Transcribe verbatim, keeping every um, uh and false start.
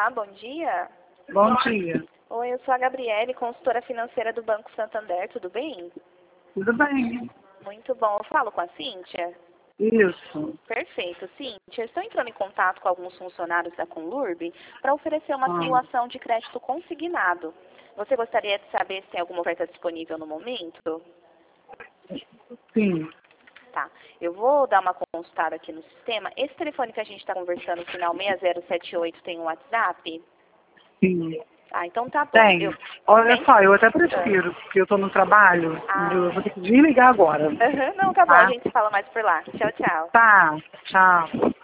Olá, bom dia. Bom dia. Oi, eu sou a Gabriele, consultora financeira do Banco Santander, tudo bem? Tudo bem? Muito bom. Eu falo com a Cíntia? Isso. Perfeito. Cíntia, eu estou entrando em contato com alguns funcionários da Conlurb para oferecer uma Ah. simulação de crédito consignado. Você gostaria de saber se tem alguma oferta disponível no momento? Sim. Tá. Eu vou dar uma consultada aqui no sistema. Esse telefone que a gente está conversando, final seis zero sete oito, tem um WhatsApp? Sim. Ah, então tá bom. Tem. Eu... Olha Tem? só, eu até prefiro, porque eu tô no trabalho, Ah. eu vou ter que desligar agora. Uhum. Não, tá bom. A Tá? gente fala mais por lá. Tchau, tchau. Tá. Tchau.